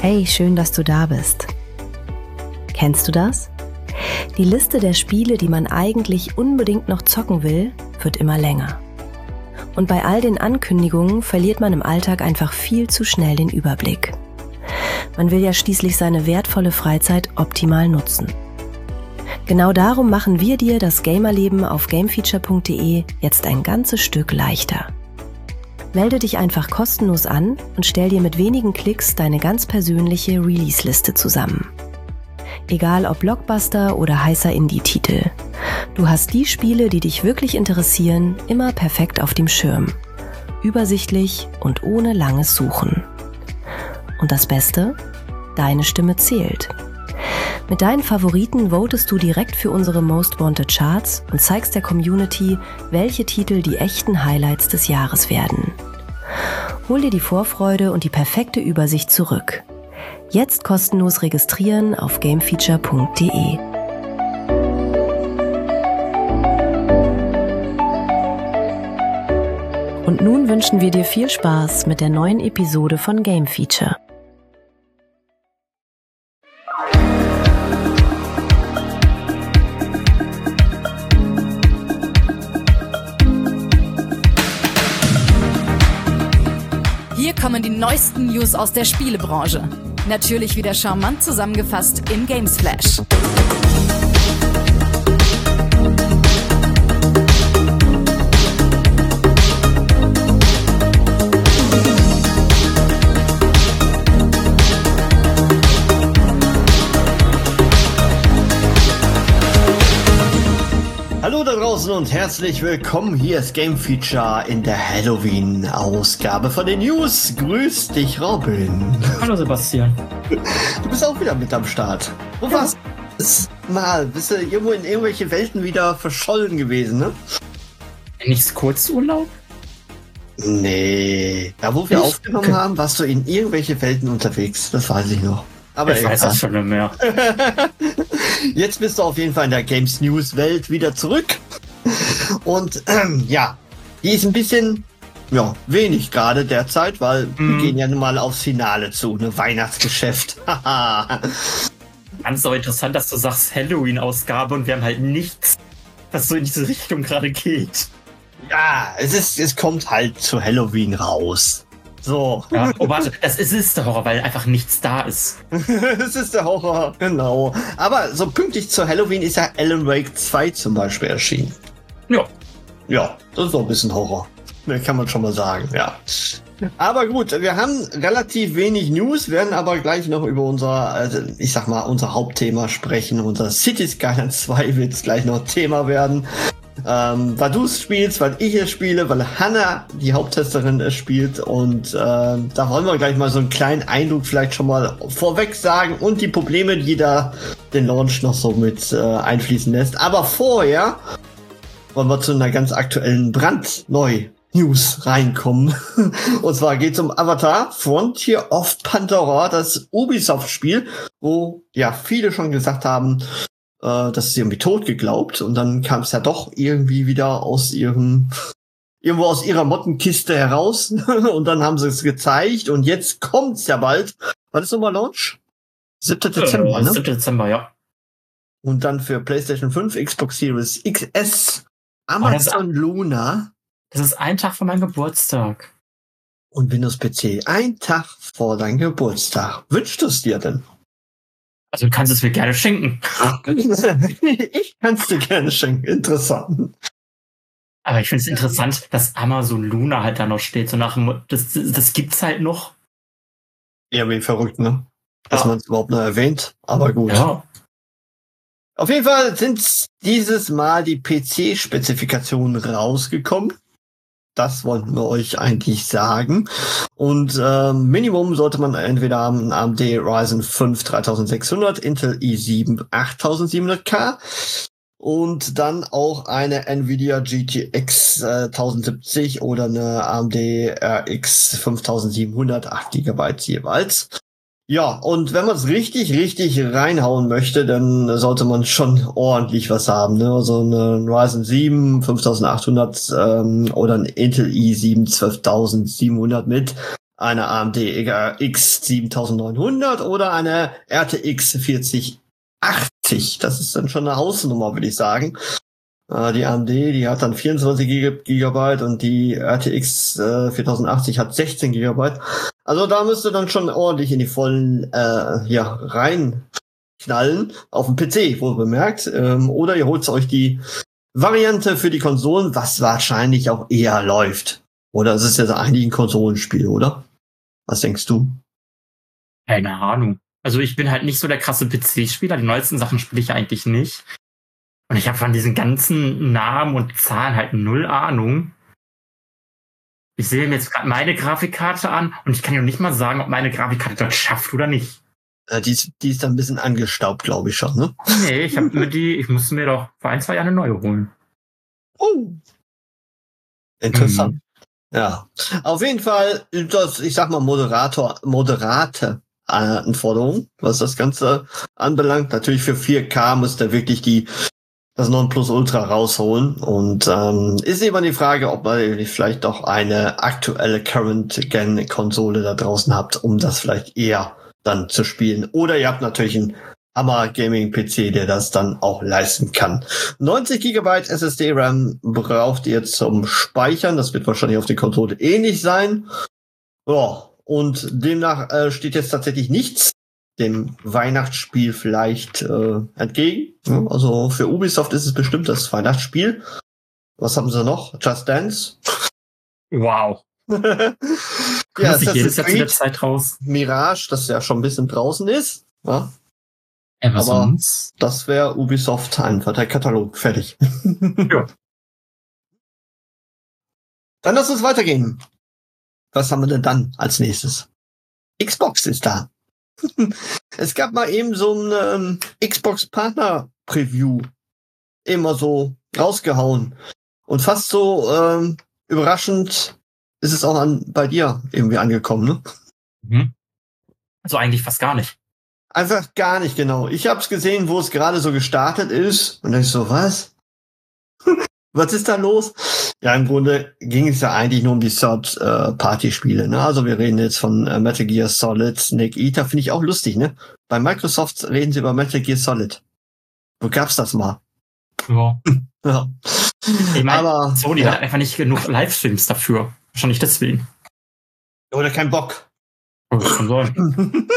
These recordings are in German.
Hey, schön, dass du da bist. Kennst du das? Die Liste der Spiele, die man eigentlich unbedingt noch zocken will, wird immer länger. Und bei all den Ankündigungen verliert man im Alltag einfach viel zu schnell den Überblick. Man will ja schließlich seine wertvolle Freizeit optimal nutzen. Genau darum machen wir dir das Gamerleben auf gamefeature.de jetzt ein ganzes Stück leichter. Melde dich einfach kostenlos an und stell dir mit wenigen Klicks deine ganz persönliche Release-Liste zusammen. Egal ob Blockbuster oder heißer Indie-Titel. Du hast die Spiele, die dich wirklich interessieren, immer perfekt auf dem Schirm. Übersichtlich und ohne langes Suchen. Und das Beste? Deine Stimme zählt. Mit deinen Favoriten votest du direkt für unsere Most Wanted Charts und zeigst der Community, welche Titel die echten Highlights des Jahres werden. Hol dir die Vorfreude und die perfekte Übersicht zurück. Jetzt kostenlos registrieren auf gamefeature.de. Und nun wünschen wir dir viel Spaß mit der neuen Episode von Game Feature. Hier kommen die neuesten News aus der Spielebranche. Natürlich wieder charmant zusammengefasst im Gamesflash. Hallo da draußen und herzlich willkommen. Hier ist Game Feature in der Halloween-Ausgabe von den News. Grüß dich, Robin. Hallo Sebastian. Du bist auch wieder mit am Start. Wo warst du mal? Bist du irgendwo in irgendwelche Welten wieder verschollen gewesen, ne? Nichts Kurzurlaub? Nee. Da wo wir aufgenommen haben, warst du in irgendwelche Welten unterwegs. Das weiß ich noch. Aber ich weiß das schon nicht mehr. Jetzt bist du auf jeden Fall in der Games News Welt wieder zurück. Und ja, die ist ein bisschen wenig gerade derzeit, weil wir gehen ja nun mal aufs Finale zu, ne Weihnachtsgeschäft. Ganz so interessant, dass du sagst Halloween-Ausgabe und wir haben halt nichts, was so in diese Richtung gerade geht. Ja, es kommt halt zu Halloween raus. So. Ja, oh warte, es ist der Horror, weil einfach nichts da ist. Es ist der Horror, genau. Aber so pünktlich zu Halloween ist ja Alan Wake 2 zum Beispiel erschienen. Ja. Ja, das ist so ein bisschen Horror. Kann man schon mal sagen, ja. Aber gut, wir haben relativ wenig News, werden aber gleich noch über unser Hauptthema sprechen. Unser Cities Skylines 2 wird gleich noch Thema werden. Weil du es spielst, weil ich es spiele, weil Hannah, die Haupttesterin, es spielt und da wollen wir gleich mal so einen kleinen Eindruck vielleicht schon mal vorweg sagen und die Probleme, die da den Launch noch so mit einfließen lässt. Aber vorher wollen wir zu einer ganz aktuellen Brandneu-News reinkommen. Und zwar geht es um Avatar Frontier of Pandora, das Ubisoft-Spiel, wo ja viele schon gesagt haben, das ist irgendwie tot geglaubt und dann kam es ja doch irgendwie wieder irgendwo aus ihrer Mottenkiste heraus und dann haben sie es gezeigt und jetzt kommt's ja bald. Was ist nochmal Launch? 7. Dezember, ne? 7. Dezember, ja. Und dann für PlayStation 5, Xbox Series XS, Amazon Luna. Das ist ein Tag vor meinem Geburtstag. Und Windows PC. Ein Tag vor deinem Geburtstag. Wünschst du es dir denn? Also du kannst es mir gerne schenken. Ich kann es dir gerne schenken. Interessant. Aber ich finde es interessant, dass Amazon Luna halt da noch steht. So nach das gibt's halt noch. Irgendwie verrückt, ne? Dass man es überhaupt noch erwähnt. Aber gut. Ja. Auf jeden Fall sind dieses Mal die PC-Spezifikationen rausgekommen. Das wollten wir euch eigentlich sagen. Und Minimum sollte man entweder haben AMD Ryzen 5 3600, Intel i7 8700K und dann auch eine Nvidia GTX 1070 oder eine AMD RX 5700, 8 GB jeweils. Ja, und wenn man es richtig reinhauen möchte, dann sollte man schon ordentlich was haben, ne? So eine Ryzen 7 5800 oder ein Intel i7 12700 mit eine AMD RX 7900 oder eine RTX 4080. Das ist dann schon eine Hausnummer, würde ich sagen. Die AMD, die hat dann 24 Gigabyte und die RTX 4080 hat 16 Gigabyte. Also da müsst ihr dann schon ordentlich in die vollen reinknallen, auf dem PC, wohl bemerkt. Oder ihr holt euch die Variante für die Konsolen, was wahrscheinlich auch eher läuft. Oder es ist ja eigentlich ein Konsolenspiel, oder? Was denkst du? Keine Ahnung. Also ich bin halt nicht so der krasse PC-Spieler. Die neuesten Sachen spiele ich eigentlich nicht. Und ich habe von diesen ganzen Namen und Zahlen halt null Ahnung. Ich sehe mir jetzt gerade meine Grafikkarte an und ich kann ja nicht mal sagen, ob meine Grafikkarte das schafft oder nicht. Die ist dann ein bisschen angestaubt, glaube ich schon, ne? Nee, ich musste mir doch vor 1-2 Jahren eine neue holen. Oh. Interessant. Ja. Auf jeden Fall, das, ich sag mal, moderate Anforderungen, was das Ganze anbelangt. Natürlich für 4K muss der wirklich das Nonplusultra rausholen. Und ist immer die Frage, ob ihr vielleicht doch eine aktuelle Current-Gen-Konsole da draußen habt, um das vielleicht eher dann zu spielen. Oder ihr habt natürlich einen Hammer-Gaming-PC, der das dann auch leisten kann. 90 GB SSD-RAM braucht ihr zum Speichern. Das wird wahrscheinlich auf der Konsole ähnlich sein. Ja, und demnach steht jetzt tatsächlich nichts dem Weihnachtsspiel vielleicht entgegen. Ja, also für Ubisoft ist es bestimmt das Weihnachtsspiel. Was haben sie noch? Just Dance? Wow. Ja, ist jedes Jahr zu der Zeit raus. Mirage, das ja schon ein bisschen draußen ist. Ja. Aber Aber sonst? das wäre Ubisoft einfach der Katalog. Fertig. Ja. Dann lass uns weitergehen. Was haben wir denn dann als nächstes? Xbox ist da. Es gab mal eben so ein Xbox-Partner-Preview. Immer so rausgehauen. Und fast so überraschend ist es auch bei dir irgendwie angekommen, ne? Mhm. Also eigentlich fast gar nicht. Einfach gar nicht, genau. Ich hab's gesehen, wo es gerade so gestartet ist. Und dann ich so, was? Was ist da los? Ja, im Grunde ging es ja eigentlich nur um die Third-Party-Spiele. Ne? Also wir reden jetzt von Metal Gear Solid, Snake Eater. Finde ich auch lustig, ne? Bei Microsoft reden sie über Metal Gear Solid. Wo gab's das mal? Ja. Ja. Ich meine, Aber Sony hat einfach nicht genug Livestreams dafür. Wahrscheinlich deswegen. Oder kein Bock. Das kann sein.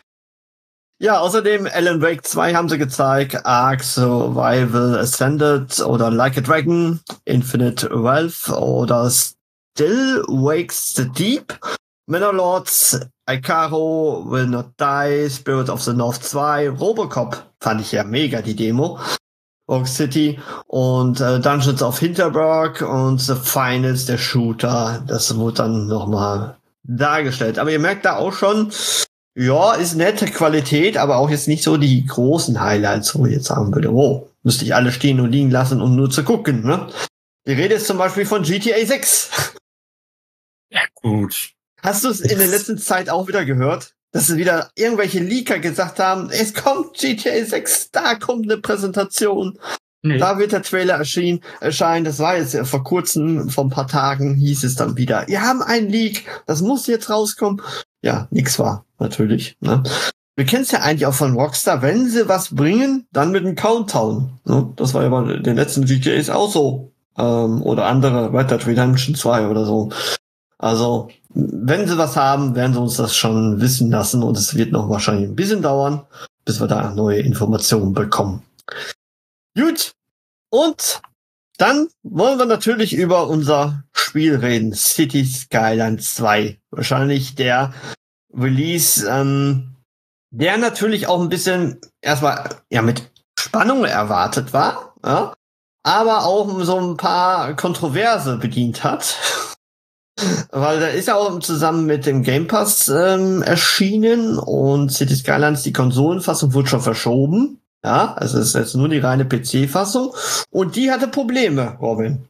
Ja, außerdem Alan Wake 2 haben sie gezeigt, Ark Survival Ascended oder Like a Dragon, Infinite Wealth oder Still Wakes the Deep, Manor-Lords, Icaro, Will Not Die, Spirit of the North 2, Robocop, fand ich ja mega, die Demo, Rogue City und Dungeons of Hinterberg und The Finals, der Shooter, das wurde dann nochmal dargestellt. Aber ihr merkt da auch schon, ja, ist nette Qualität, aber auch jetzt nicht so die großen Highlights, wo ich jetzt sagen würde, oh, müsste ich alle stehen und liegen lassen, um nur zu gucken, ne? Die Rede ist zum Beispiel von GTA 6. Ja, gut. Hast du es in der letzten Zeit auch wieder gehört? Dass wieder irgendwelche Leaker gesagt haben, es kommt GTA 6, da kommt eine Präsentation. Nee. Da wird der Trailer erscheinen. Das war jetzt vor kurzem, vor ein paar Tagen hieß es dann wieder, wir haben einen Leak, das muss jetzt rauskommen. Ja, nix war, natürlich. Ne? Wir kennen es ja eigentlich auch von Rockstar, wenn sie was bringen, dann mit einem Countdown. Ne? Das war ja bei den letzten GTAs auch so. Oder andere, Red Dead Redemption 2 oder so. Also, wenn sie was haben, werden sie uns das schon wissen lassen und es wird noch wahrscheinlich ein bisschen dauern, bis wir da neue Informationen bekommen. Gut, und dann wollen wir natürlich über unser Spiel reden, City Skylines 2. Wahrscheinlich der Release, der natürlich auch ein bisschen erstmal ja mit Spannung erwartet war, ja, aber auch so ein paar Kontroverse bedient hat. Weil da ist ja auch zusammen mit dem Game Pass erschienen und City Skylines, die Konsolenfassung, wurde schon verschoben. Ja, also es ist jetzt nur die reine PC-Fassung. Und die hatte Probleme, Robin.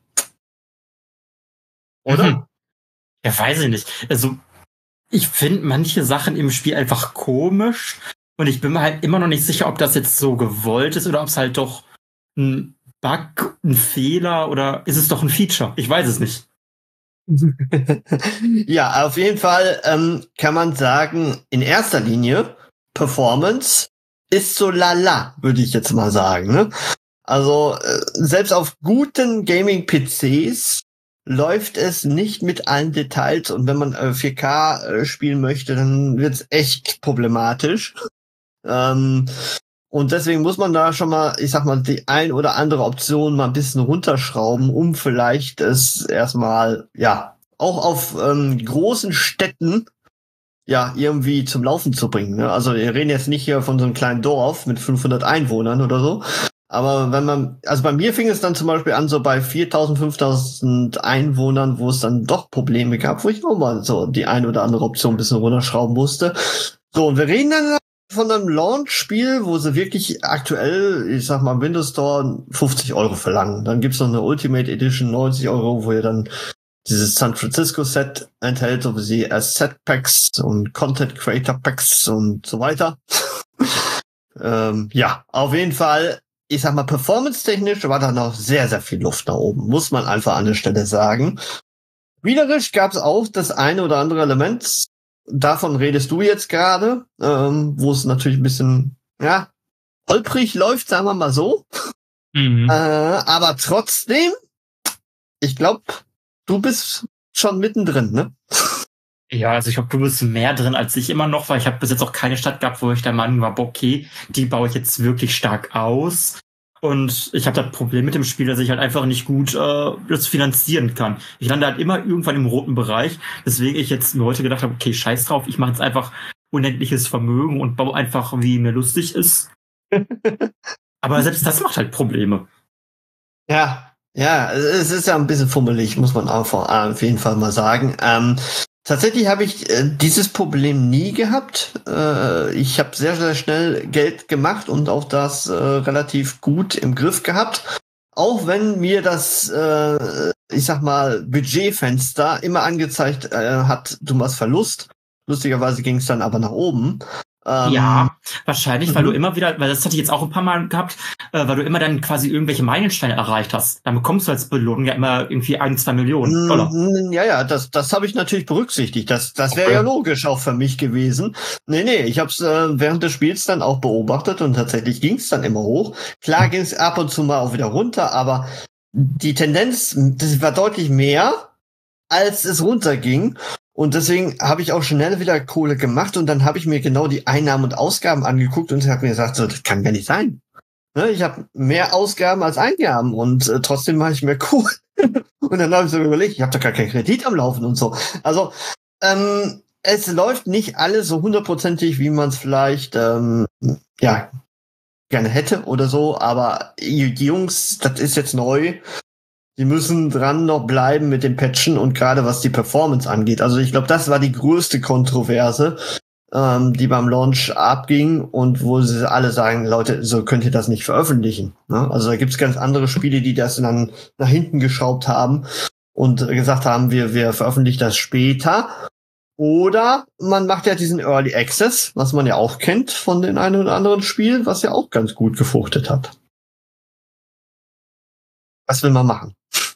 Oder? Ja, weiß ich nicht. Also, ich finde manche Sachen im Spiel einfach komisch. Und ich bin mir halt immer noch nicht sicher, ob das jetzt so gewollt ist oder ob es halt doch ein Bug, ein Fehler oder ist es doch ein Feature? Ich weiß es nicht. Ja, auf jeden Fall kann man sagen, in erster Linie, Performance ist so lala, würde ich jetzt mal sagen. Ne? Also selbst auf guten Gaming-PCs läuft es nicht mit allen Details und wenn man 4K spielen möchte, dann wird's echt problematisch. Und deswegen muss man da schon mal, ich sag mal, die ein oder andere Option mal ein bisschen runterschrauben, um vielleicht es erstmal, ja, auch auf großen Städten ja irgendwie zum Laufen zu bringen. Ne? Also wir reden jetzt nicht hier von so einem kleinen Dorf mit 500 Einwohnern oder so, aber wenn man, also bei mir fing es dann zum Beispiel an, so bei 4.000, 5.000 Einwohnern, wo es dann doch Probleme gab, wo ich auch mal so die ein oder andere Option ein bisschen runterschrauben musste. So, und wir reden dann von einem Launch-Spiel, wo sie wirklich aktuell, ich sag mal, Windows Store 50 € verlangen. Dann gibt's noch eine Ultimate Edition 90 €, wo ihr dann dieses San Francisco Set enthält, so wie Asset Packs und Content Creator Packs und so weiter. Ja, auf jeden Fall, ich sag mal, performance-technisch war da noch sehr, sehr viel Luft nach oben, muss man einfach an der Stelle sagen. Spielerisch gab's auch das eine oder andere Element, davon redest du jetzt gerade, wo es natürlich ein bisschen, ja, holprig läuft, sagen wir mal so. Aber trotzdem, ich glaube, du bist schon mittendrin, ne? Ja, also ich glaube, du bist mehr drin als ich immer noch, weil ich habe bis jetzt auch keine Stadt gehabt, wo ich der Meinung war, okay, die baue ich jetzt wirklich stark aus. Und ich habe das Problem mit dem Spiel, dass ich halt einfach nicht gut das finanzieren kann. Ich lande halt immer irgendwann im roten Bereich, weswegen ich jetzt mir heute gedacht habe, okay, scheiß drauf, ich mache jetzt einfach unendliches Vermögen und baue einfach, wie mir lustig ist. Aber selbst das macht halt Probleme. Ja, es ist ja ein bisschen fummelig, muss man auch auf jeden Fall mal sagen. Tatsächlich habe ich dieses Problem nie gehabt. Ich habe sehr, sehr schnell Geld gemacht und auch das relativ gut im Griff gehabt. Auch wenn mir das, ich sag mal, Budgetfenster immer angezeigt hat, du machst Verlust. Lustigerweise ging es dann aber nach oben. Ja, wahrscheinlich, weil du immer wieder, weil das hatte ich jetzt auch ein paar Mal gehabt, weil du immer dann quasi irgendwelche Meilensteine erreicht hast. Dann bekommst du als Belohnung ja immer irgendwie 1-2 Millionen $. Ja, das habe ich natürlich berücksichtigt. Das wäre ja logisch auch für mich gewesen. Nee, ich habe es während des Spiels dann auch beobachtet und tatsächlich ging es dann immer hoch. Klar ging es ab und zu mal auch wieder runter, aber die Tendenz, das war deutlich mehr, als es runterging. Und deswegen habe ich auch schnell wieder Kohle gemacht und dann habe ich mir genau die Einnahmen und Ausgaben angeguckt und habe mir gesagt, so, das kann gar nicht sein. Ne, ich habe mehr Ausgaben als Eingaben und trotzdem mache ich mehr Kohle. Und dann habe ich so überlegt, ich habe doch gar keinen Kredit am Laufen und so. Also es läuft nicht alles so hundertprozentig, wie man es vielleicht gerne hätte oder so, aber die Jungs, das ist jetzt neu. Die müssen dran noch bleiben mit dem Patchen und gerade was die Performance angeht. Also ich glaube, das war die größte Kontroverse, die beim Launch abging und wo sie alle sagen, Leute, so könnt ihr das nicht veröffentlichen. Ne? Also da gibt's ganz andere Spiele, die das dann nach hinten geschraubt haben und gesagt haben, wir veröffentlichen das später. Oder man macht ja diesen Early Access, was man ja auch kennt von den einen oder anderen Spielen, was ja auch ganz gut gefruchtet hat. Was will man machen?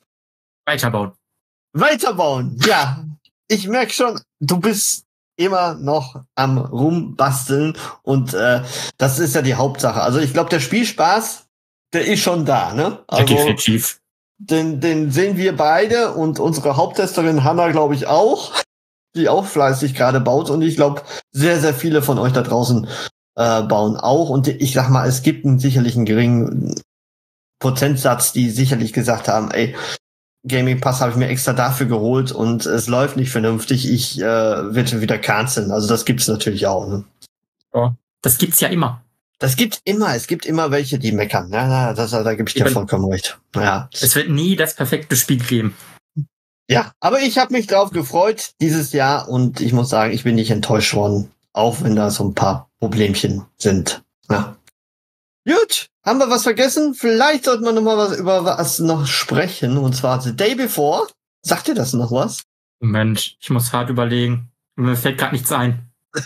Weiterbauen, ja. Ich merke schon, du bist immer noch am Rumbasteln und das ist ja die Hauptsache. Also ich glaube, der Spielspaß, der ist schon da, ne? Also, definitiv. Den sehen wir beide und unsere Haupttesterin Hanna, glaube ich, auch, die auch fleißig gerade baut und ich glaube, sehr, sehr viele von euch da draußen bauen auch und ich sag mal, es gibt sicherlich einen geringen Prozentsatz, die sicherlich gesagt haben, ey, Gaming Pass habe ich mir extra dafür geholt und es läuft nicht vernünftig, ich werde wieder canceln. Also das gibt's natürlich auch. Ne? Ja, das gibt's ja immer. Es gibt immer welche, die meckern. Ja, da gebe ich dir vollkommen recht. Ja. Es wird nie das perfekte Spiel geben. Ja, aber ich habe mich drauf gefreut dieses Jahr und ich muss sagen, ich bin nicht enttäuscht worden, auch wenn da so ein paar Problemchen sind. Ja. Gut, haben wir was vergessen? Vielleicht sollten wir noch mal über was noch sprechen. Und zwar The Day Before. Sagt dir das noch was? Moment, ich muss hart überlegen. Mir fällt gerade nichts ein.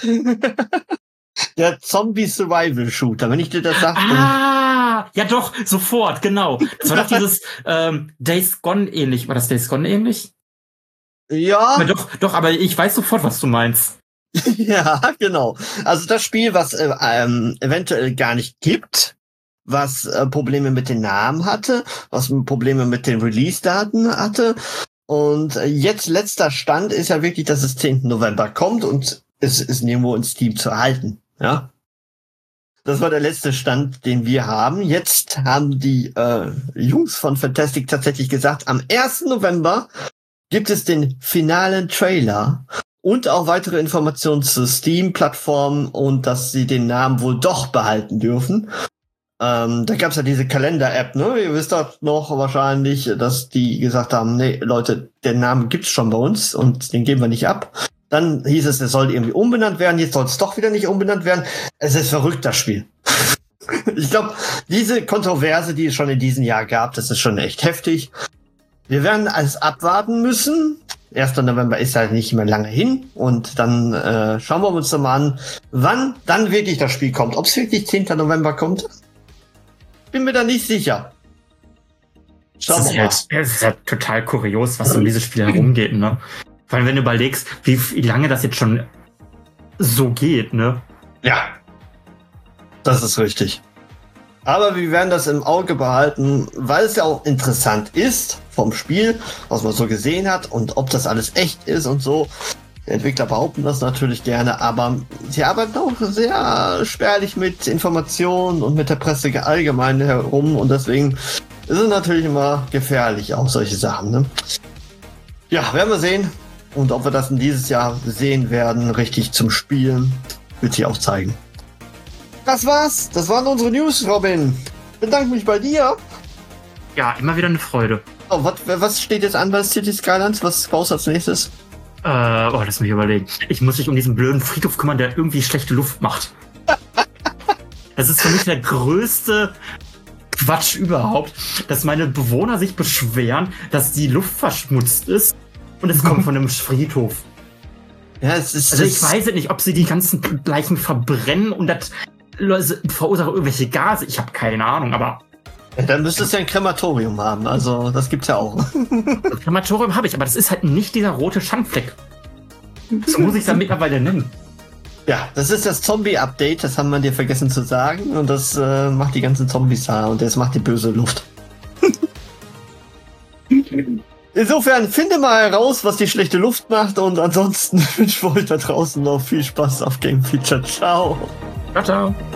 Der Zombie-Survival-Shooter, wenn ich dir das sage. Ja doch, sofort, genau. Das war doch dieses Days Gone ähnlich. War das Days Gone ähnlich? Ja. Doch, aber ich weiß sofort, was du meinst. Ja, genau. Also das Spiel, was eventuell gar nicht gibt, was Probleme mit den Namen hatte, was Probleme mit den Release-Daten hatte. Und jetzt letzter Stand ist ja wirklich, dass es 10. November kommt und es ist nirgendwo in Steam zu erhalten. Ja. Das war der letzte Stand, den wir haben. Jetzt haben die Jungs von Fantastic tatsächlich gesagt, am 1. November gibt es den finalen Trailer und auch weitere Informationen zur Steam-Plattform und dass sie den Namen wohl doch behalten dürfen. Da gab's ja diese Kalender-App, ne? Ihr wisst doch noch wahrscheinlich, dass die gesagt haben, nee, Leute, den Namen gibt's schon bei uns und den geben wir nicht ab. Dann hieß es soll irgendwie umbenannt werden, jetzt soll es doch wieder nicht umbenannt werden. Es ist verrückt, das Spiel. Ich glaube, diese Kontroverse, die es schon in diesem Jahr gab, das ist schon echt heftig. Wir werden alles abwarten müssen. 1. November ist halt nicht mehr lange hin. Und dann schauen wir uns doch mal an, wann dann wirklich das Spiel kommt. Ob es wirklich 10. November kommt, bin mir da nicht sicher. Schauen wir mal. Es ist ja total kurios, was um dieses Spiel herumgeht, ne? Vor allem, wenn du überlegst, wie lange das jetzt schon so geht, ne? Ja, das ist richtig. Aber wir werden das im Auge behalten, weil es ja auch interessant ist vom Spiel, was man so gesehen hat und ob das alles echt ist und so. Die Entwickler behaupten das natürlich gerne, aber sie arbeiten auch sehr spärlich mit Informationen und mit der Presse allgemein herum und deswegen ist es natürlich immer gefährlich, auch solche Sachen, ne? Ja, werden wir sehen. Und ob wir das in dieses Jahr sehen werden, richtig zum Spielen, wird sich auch zeigen. Das war's. Das waren unsere News, Robin. Ich bedanke mich bei dir. Ja, immer wieder eine Freude. Oh, was steht jetzt an bei City Skylines? Was baust du als nächstes? Lass mich überlegen. Ich muss mich um diesen blöden Friedhof kümmern, der irgendwie schlechte Luft macht. Das ist für mich der größte Quatsch überhaupt, dass meine Bewohner sich beschweren, dass die Luft verschmutzt ist und es kommt von einem Friedhof. Ja, es ist. Also ich weiß nicht, ob sie die ganzen Leichen verbrennen und das verursacht irgendwelche Gase. Ich habe keine Ahnung, aber. Ja, dann müsstest du ja ein Krematorium haben. Also das gibt's ja auch. Das Krematorium habe ich, aber das ist halt nicht dieser rote Schandfleck. So muss ich es dann mittlerweile nennen. Ja, das ist das Zombie-Update, das haben wir dir vergessen zu sagen. Und das macht die ganzen Zombies da und das macht die böse Luft. Insofern, finde mal heraus, was die schlechte Luft macht und ansonsten wünsche ich euch da draußen noch viel Spaß auf Game Feature. Ciao. Ciao, ciao.